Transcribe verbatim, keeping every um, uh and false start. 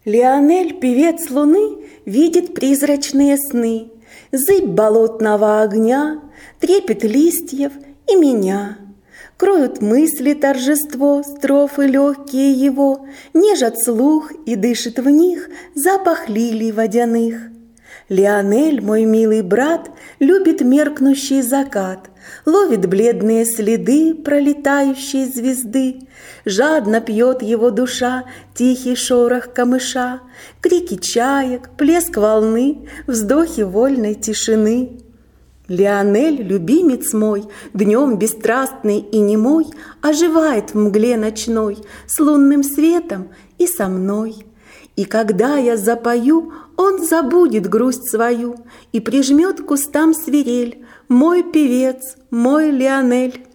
Лионель, певец луны, видит призрачные сны, зыбь болотного огня, трепет листьев и меня. Кроют мысли торжество, строфы легкие его, нежат слух и дышит в них запах лилий водяных. Лионель, мой милый брат, любит меркнущий закат, ловит бледные следы пролетающей звезды. Жадно пьет его душа тихий шорох камыша, крики чаек, плеск волны, вздохи вольной тишины. Лионель, любимец мой, днем бесстрастный и немой, оживает в мгле ночной с лунным светом и со мной. И когда я запою, он забудет грусть свою и прижмет к кустам свирель. Мой певец, мой Лионель.